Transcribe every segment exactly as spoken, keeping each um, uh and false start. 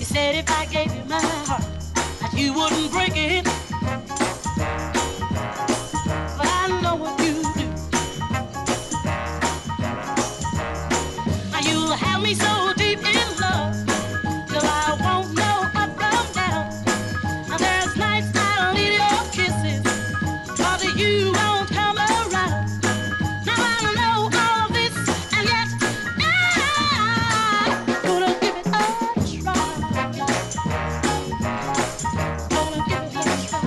said if I gave you my heart, that you wouldn't break it. But I know what you do. Now you'll have me so deep in love till I won't know up from down. Now there's nights I'll need your kisses, but you won't come around. Now I know all this, and yet I'm gonna give it a try. Gonna give it a try.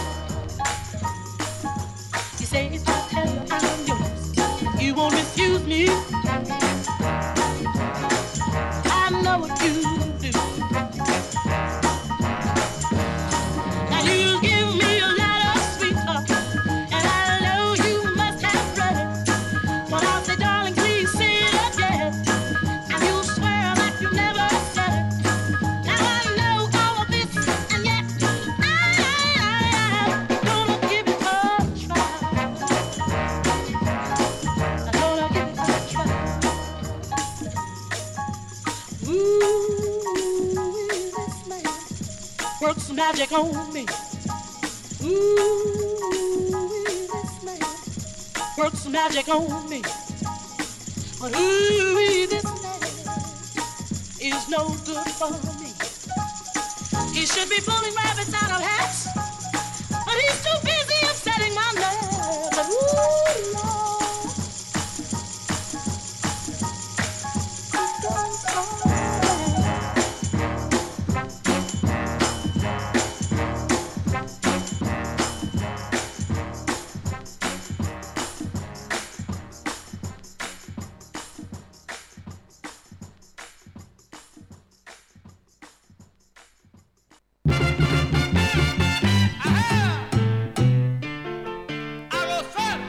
You say if I tell you I'm yours, you won't refuse me. I know what you do. Now you give me a lot of sweet talk, and I know you must have read it. But I'll say, darling, please say it again, and you swear that you never said it. Now I know all of this, and yet I'm gonna give it a try. I'm gonna give it a try. Ooh, this man works magic on me. Ooh, this man works magic on me. But ooh, this man is no good for me. He should be pulling rabbits out of hats, but he's too busy upsetting my nerves. But ooh, Lord, he goes on. A gozar.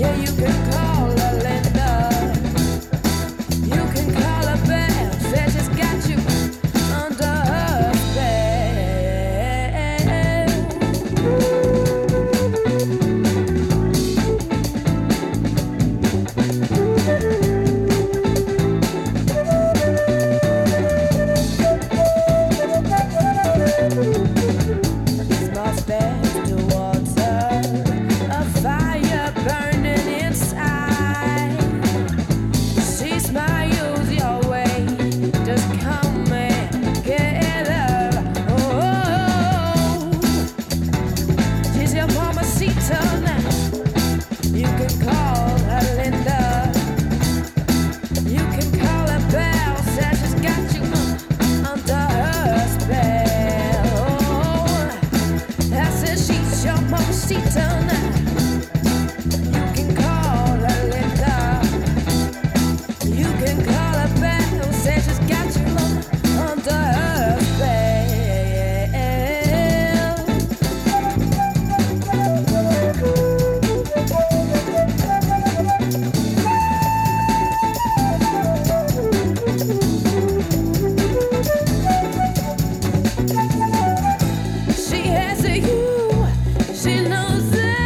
She has a you, she knows it.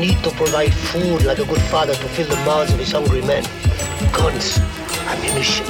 eat to provide food like a good father to fill the mouths of his hungry men. Guns, ammunition.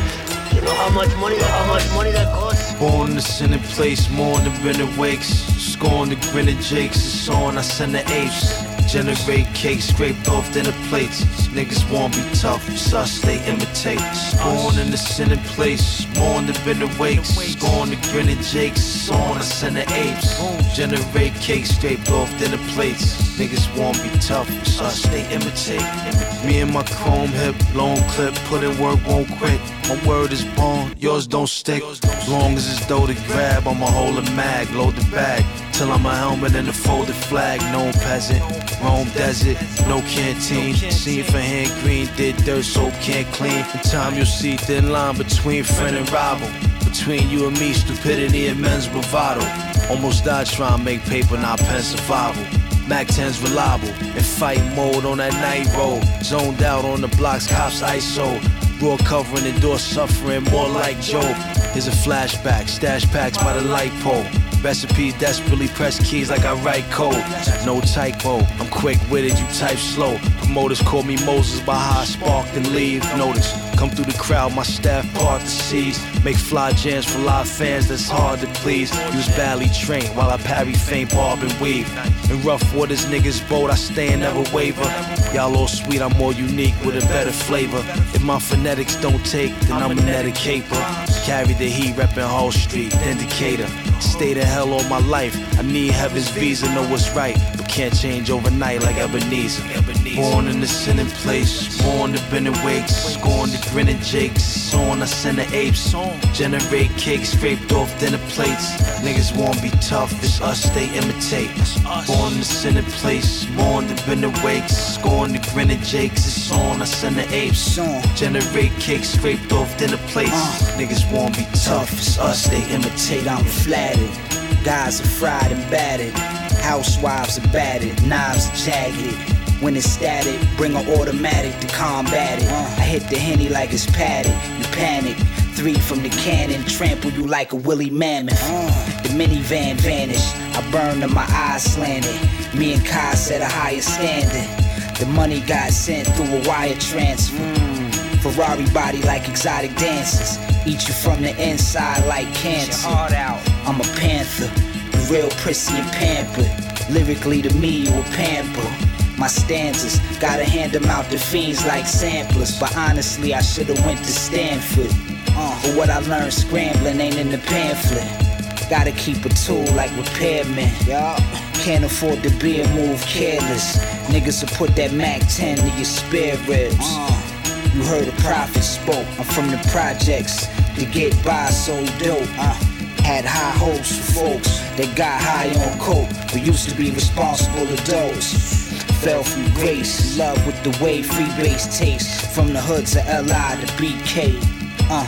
You know how much money, how much money that costs? Born in the sinning place, more than Bennett Wakes. Scorn the grin of Jakes, it's on, I send the apes. Generate cakes scraped off dinner plates. Niggas won't be tough, so they imitate. Born in the sinning place, more than Bennett Wakes. Scorn the grin of Jakes, it's on, I send the apes. Generate cakes scraped off dinner plates. Niggas won't be tough, so they imitate. Me and my chrome hip, long clip, put in work, won't quit. My word is born, yours don't stick. Long as it's dough to grab, I'ma hold a mag, load the bag. Till I'm a helmet and a folded flag, no peasant. Rome desert, no canteen. Seen for hand green, did dirt so can't clean. In time you'll see thin line between friend and rival. Between you and me, stupidity and men's bravado. Almost died trying to make paper, not pen survival. Mac ten's reliable, in fight mode on that night road. Zoned out on the blocks, cops I S O. Raw covering the door, suffering more like Job. Here's a flashback, stash packs by the light pole. Recipes desperately press keys like I write code. No typo, I'm quick-witted, you type slow. Promoters call me Moses by how I spark and leave. Notice, come through the crowd, my staff part the seas. Make fly jams for live fans that's hard to please. Use badly trained while I parry faint barb and weave. In rough waters, niggas bold, I stay and never waver. Y'all all sweet, I'm more unique with a better flavor. If my phonetics don't take, then I'm a neticaper. Carry the heat, reppin' Hall Street, indicator. Stay the hell all my life. I need heaven's visa, know what's right, but can't change overnight like Ebenezer. Born in the sinning place, born to Bennett Wakes. Scorn the grin of Jakes, on I send the apes. Generate cakes scraped off dinner plates. Niggas won't be tough, it's us they imitate. Born in the sinning place, born to Bennett Wakes. Scorn the grin of Jakes, it's on I send the apes. Generate cakes scraped off dinner plates. Niggas won't be tough, it's us they imitate. I'm flattered, guys are fried and battered. Housewives are battered, knives are jagged. When it's static, bring an automatic to combat it. I hit the Henny like it's padded, you panic. Three from the cannon, trample you like a woolly mammoth. The minivan vanished, I burned and my eyes slanted. Me and Kai set a higher standard. The money got sent through a wire transfer. Ferrari body like exotic dancers. Eat you from the inside like cancer. I'm a panther, the real prissy and pampered. Lyrically to me you a pamper. My stanzas, gotta hand them out to fiends like samplers. But honestly I should've went to Stanford. uh, But what I learned scrambling ain't in the pamphlet. Gotta keep a tool like repairman. Can't afford to be a move careless. Niggas will put that Mac ten to your spare ribs. You heard the prophet spoke, I'm from the projects. To get by so dope, uh, had high hopes for folks that got high on coke, but used to be responsible adults. Fell from grace, love with the way free bass tastes. From the hoods of L I to B K, uh,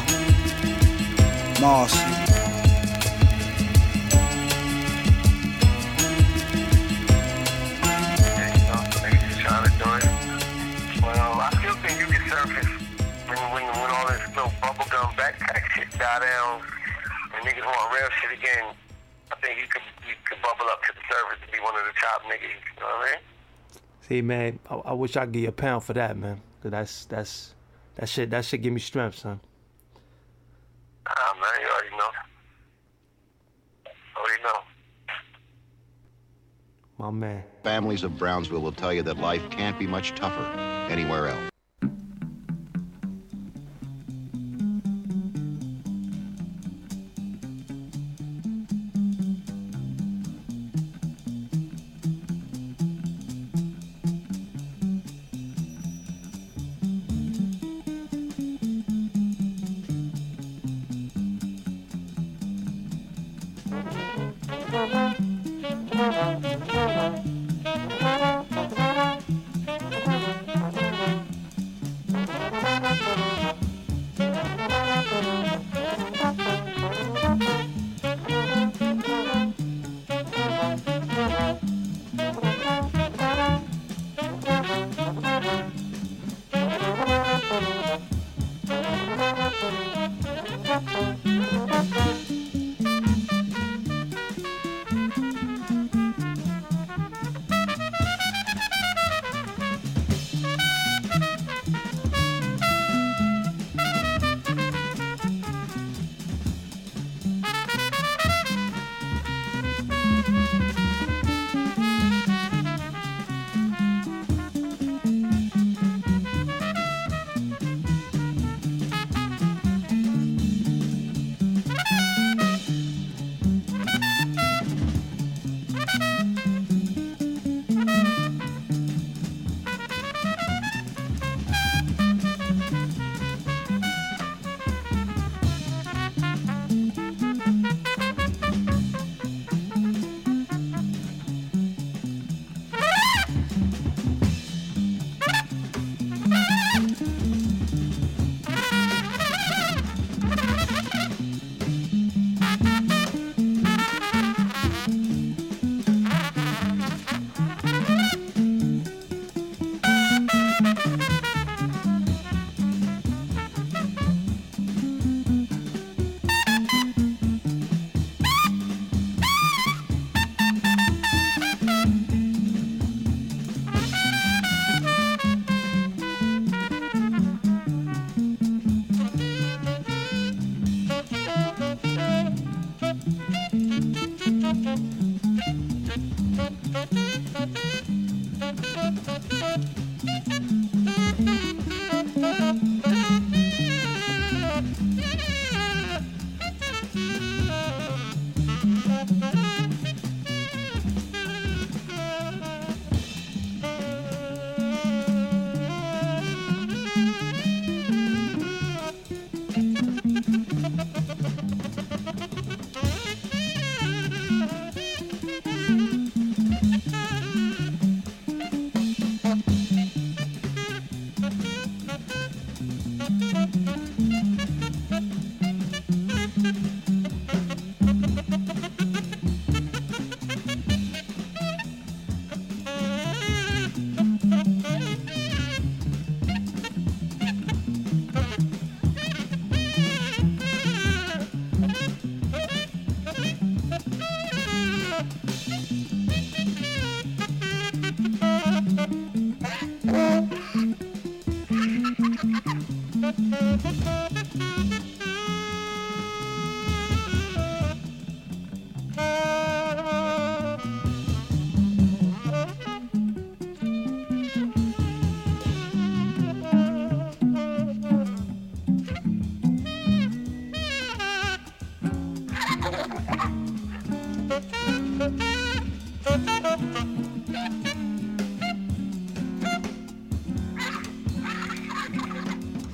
Marcy. Bubblegum backpack shit die down and niggas want real shit again, I think you could you could bubble up to the surface to be one of the top niggas, you know what I mean? See, man, I, I wish I could give you a pound for that, man. Cause that's that's that shit that shit give me strength, son. Ah, man, you already know. Already know. My man. Families of Brownsville will tell you that life can't be much tougher anywhere else.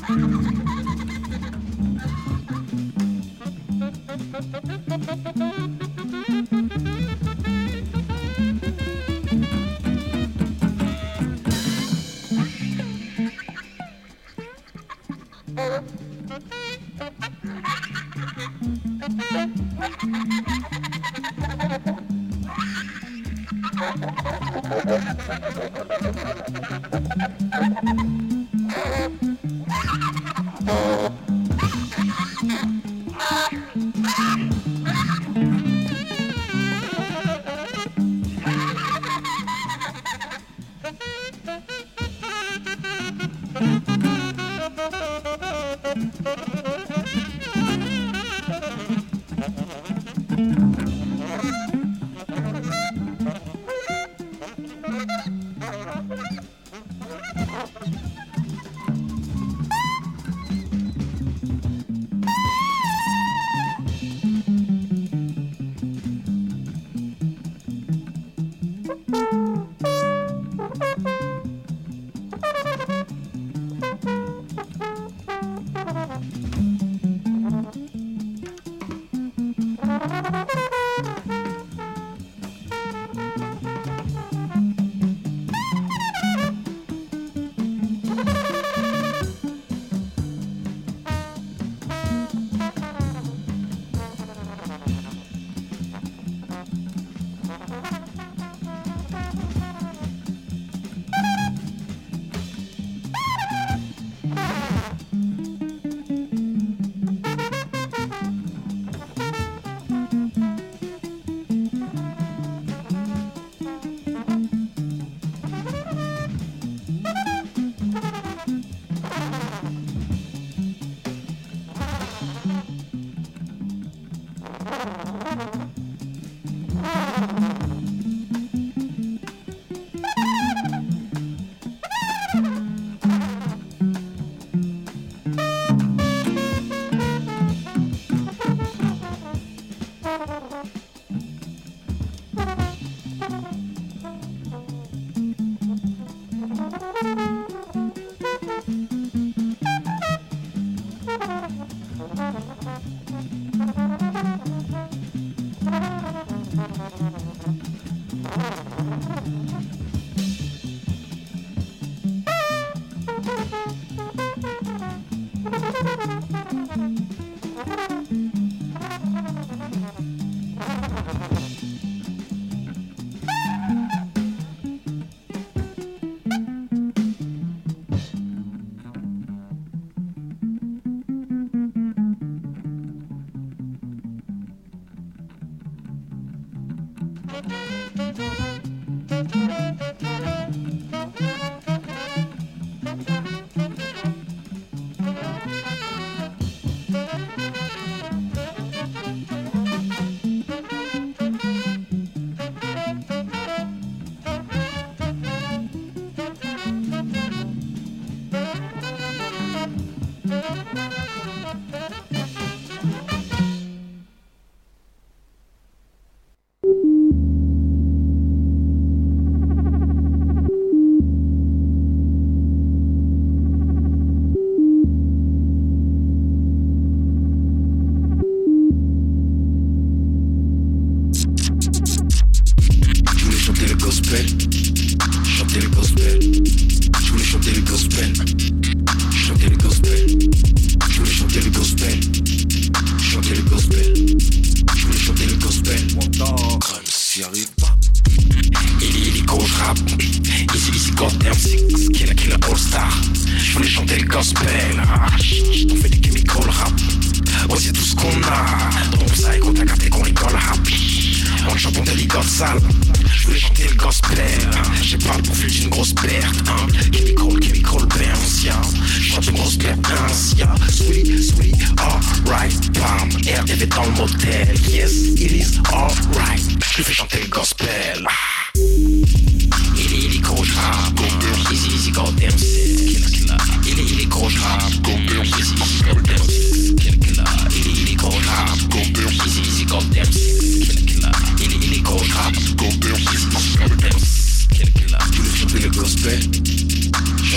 Chanter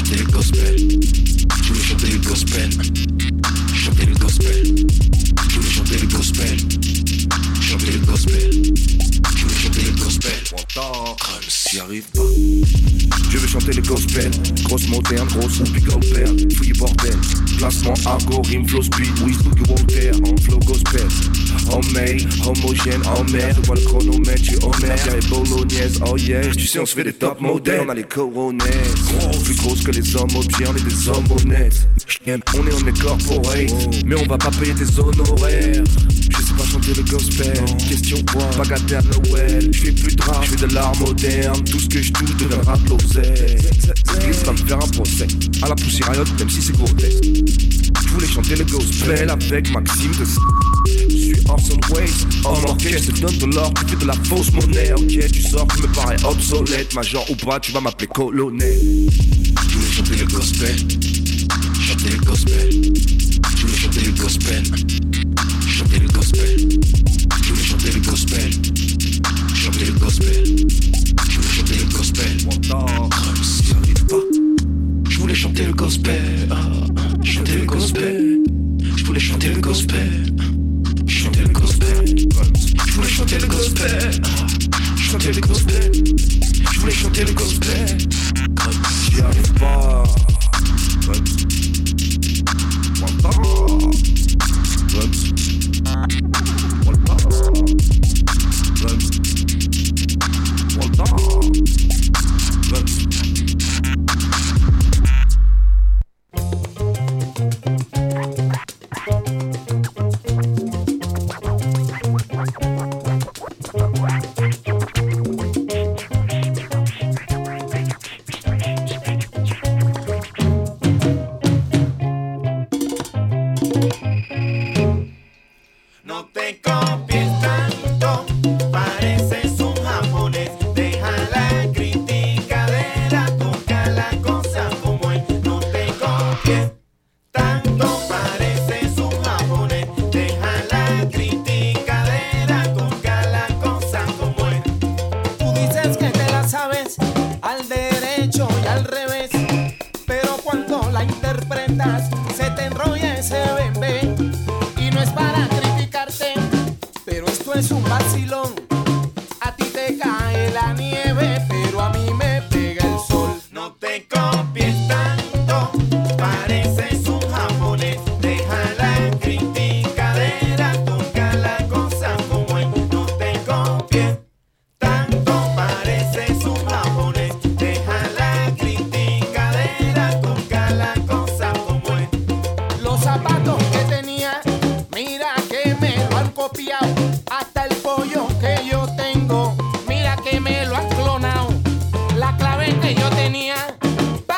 chanter le gospel. Je voulais chanter le gospel. Chanter le gospel. Je voulais chanter le gospel. Chanter le gospel. Je voulais chanter le gospel. Comme si arrive pas. Je veux chanter le gospel, grosse moderne, grosse ou big père, fouille bordel, placement, argot, rime, flow, speed, oui, boogie Walter, en flow gospel, homemade, homogène, en mer, je vois le chronomètre, je suis Homer, y'a les bolognaise, oh yeah, tu sais on se fait des top modèles, on a les coronets, gros, plus grosses que les hommes objets, on est des hommes honnêtes, on est, on est corporate, mais on va pas payer tes honoraires. Je sais pas chanter le gospel, question quoi, bagatelle à Noël. Je fais plus de rap, je fais de l'art moderne. Tout ce que je touche deviendra de l'oseille. L'église va me faire un procès, à la poussière Riot, même si c'est grotesque. Je voulais chanter le gospel avec Maxime de S. Je suis Orson Welles, homme orchestre, je donne de l'or, tu fais de la fausse monnaie. Ok, tu sors, tu me parais obsolète. Major ou pas, tu vas m'appeler colonel. Je voulais chanter le gospel. Chanter le gospel. Je voulais chanter le gospel. Chanter le gospel. Je voulais chanter le gospel. Chanter le gospel. Je voulais chanter le gospel. Comme si j'arrive pas. Je voulais chanter le gospel. Chanter le gospel. Je voulais chanter le gospel. Chanter le gospel. Je voulais chanter le gospel. Chanter le gospel. Je voulais chanter le gospel. Comme si j'arrive pas. Pa'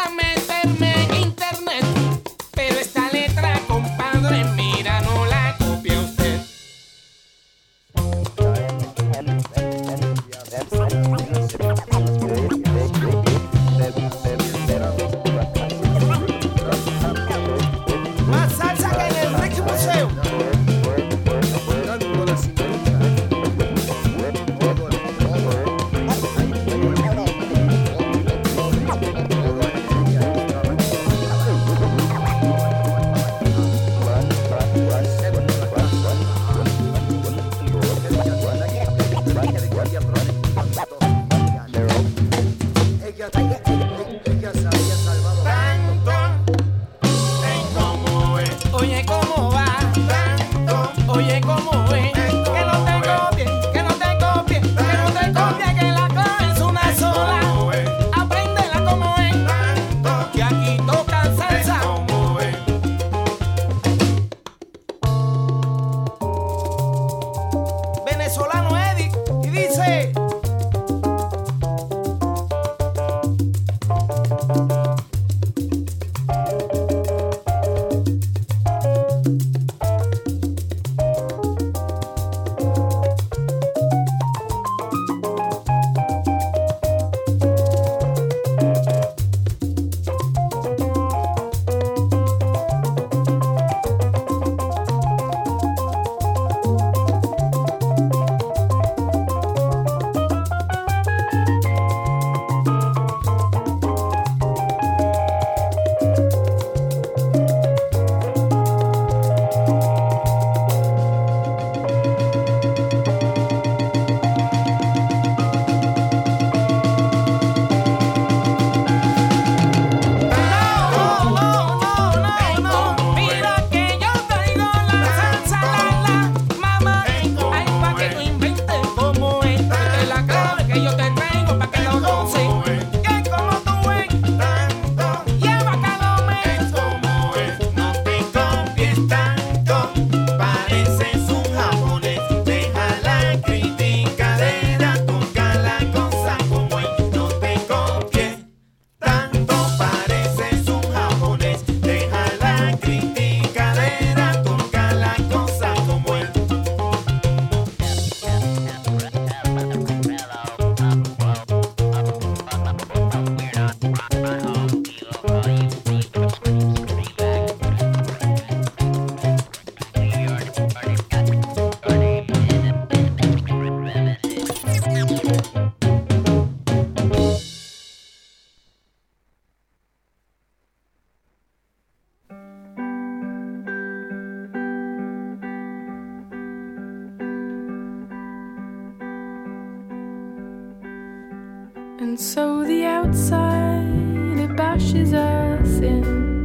And so the outside, it bashes us in,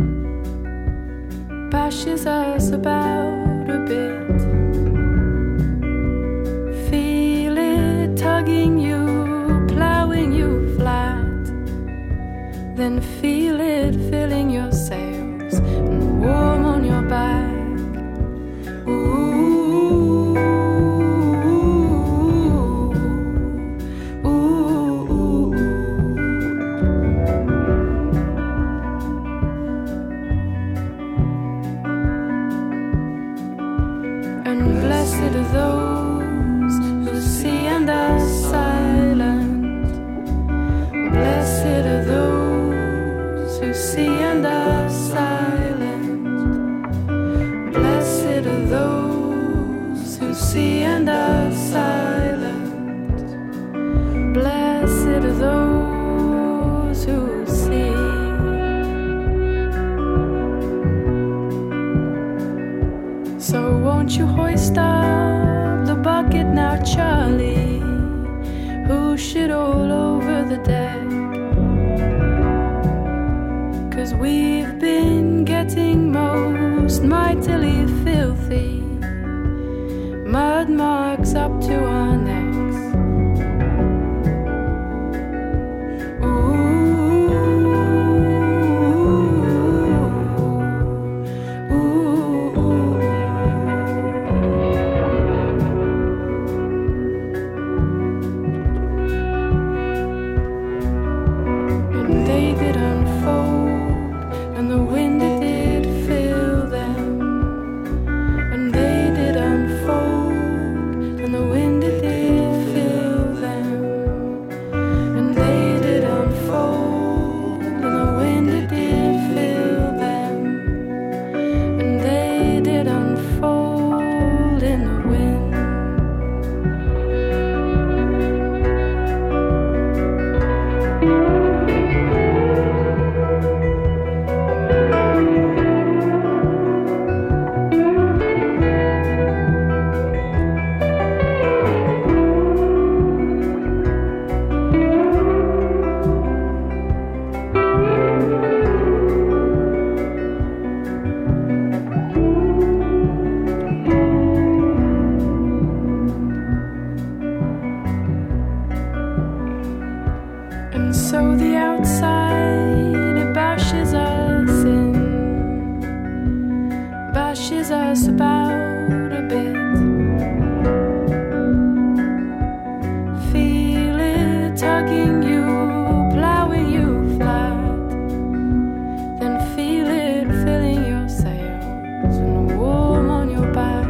bashes us about a bit. Feel it tugging you, plowing you flat. Then feel it filling your sails and warm on your back. Ooh, ooh, ooh. And blessed are those who see and are silent. Blessed are those who see and are silent. Blessed are those who see and are silent. Blessed are those who see. So won't you hoist up the bucket now, Charlie? Who shit all over the deck? 'Cause we've been getting most mightily filthy, mud marks up to our necks. Ooh, ooh, ooh. And they did unfold, and the wind it did fill them. And they did unfold, and the wind it did fill them. And they did unfold, and the wind it did fill them. And they did unfold in the wind. And so the outside, it bashes us in, bashes us about a bit. Feel it tugging you, plowing you flat. Then feel it filling your sails and warm on your back.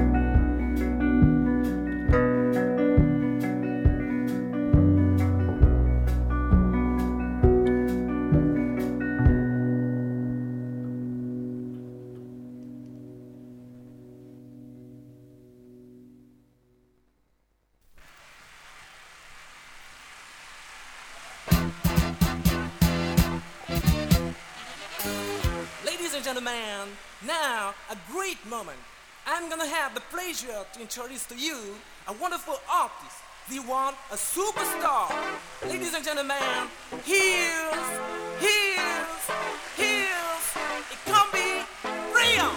Ladies and gentlemen, now a great moment. I'm gonna have the pleasure to introduce to you a wonderful artist, the one, a superstar. Ladies and gentlemen, here's, here's, here's, it can be real.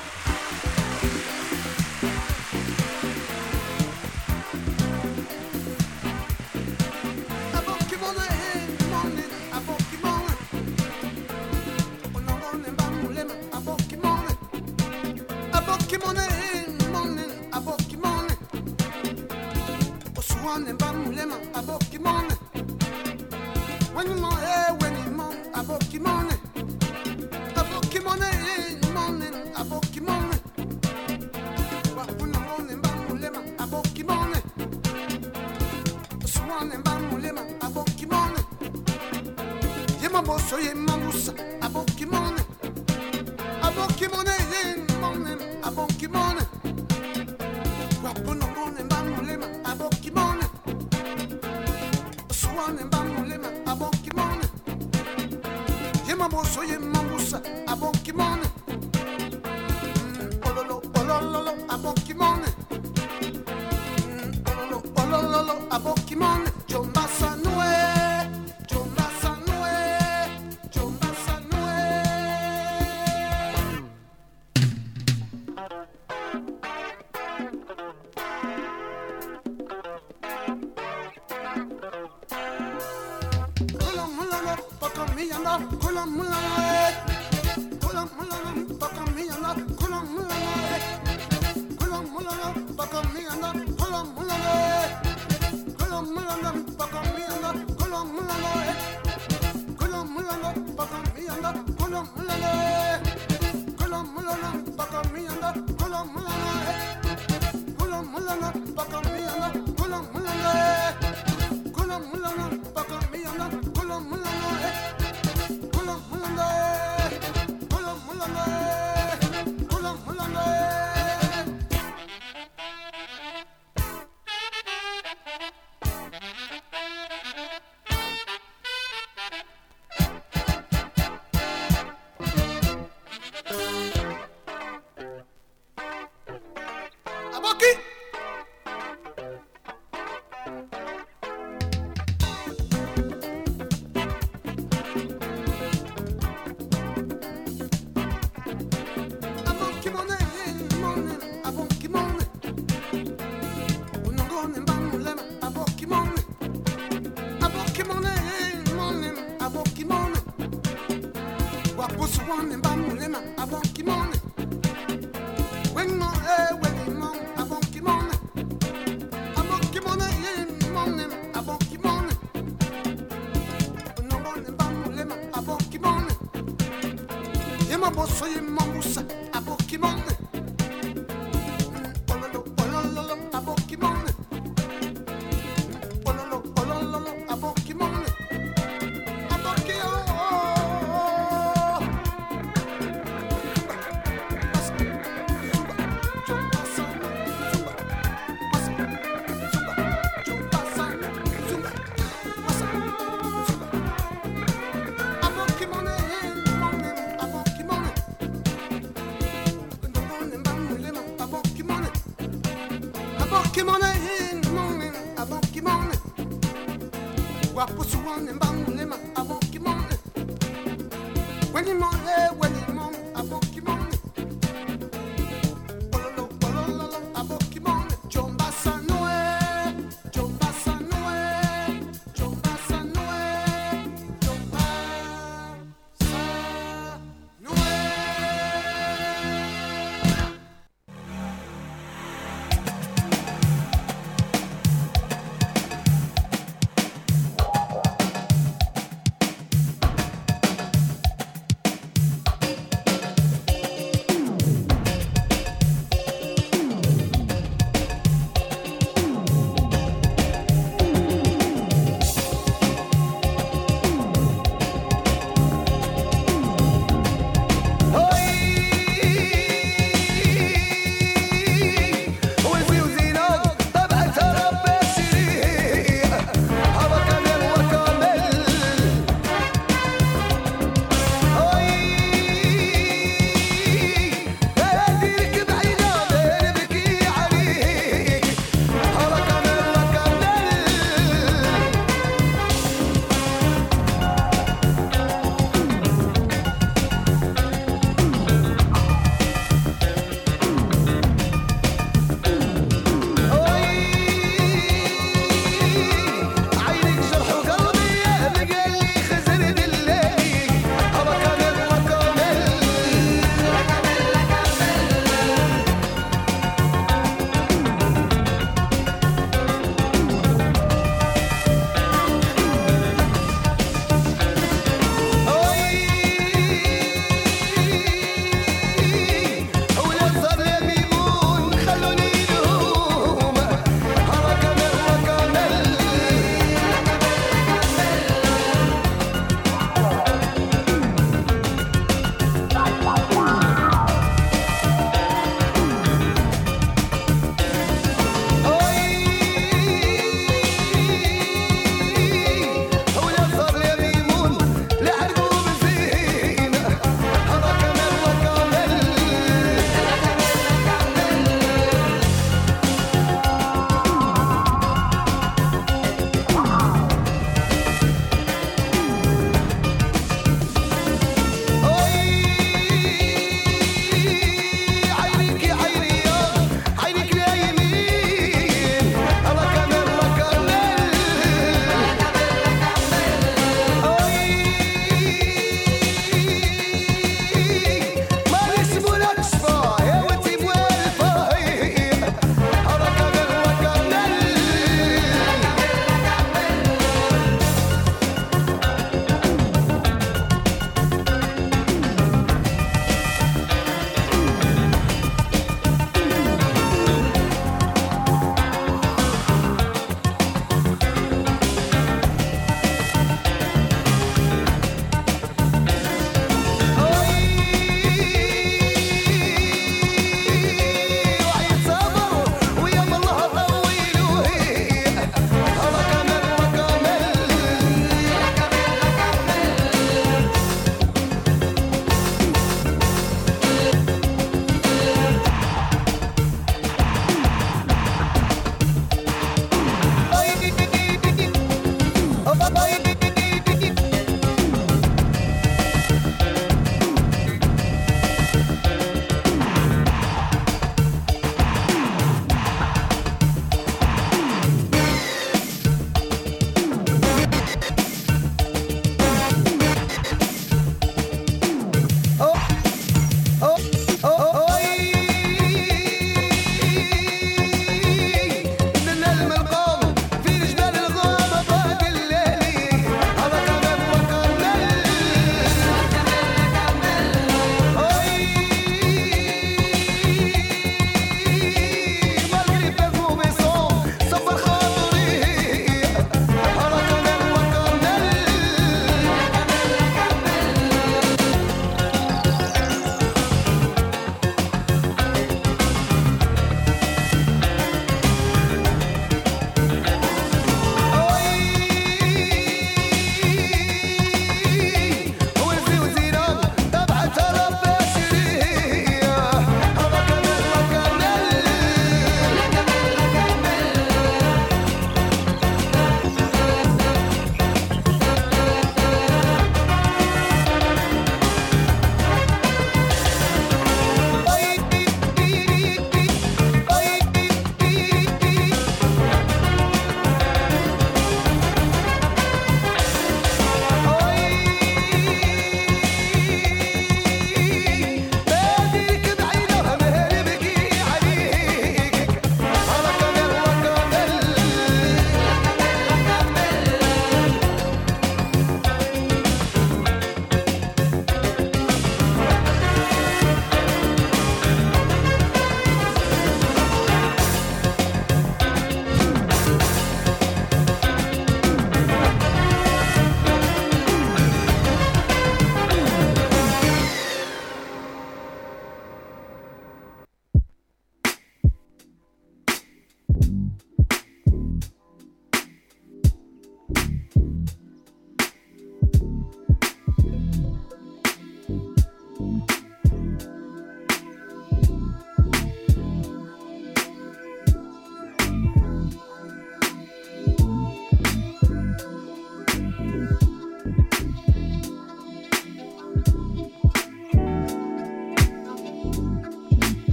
When you know, when you know, about Kimone, about Kimone, morning, about Kimone. Wapunamone, Bamulema, about Kimone. Swan and Bamulema, about Kimone. Yemaboso, Yemamusa, about Kimone. About Kimone, morning, about Kimone. Wapunamone, Bamulema, about Kimone. Swan and Bamulema, about Kimone. Yemaboso, Yemamusa, about Kimone. Ololo, ololo, about Kimone. Ololo, ololo, about Kimone. Jombasa Noe.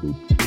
Thank you.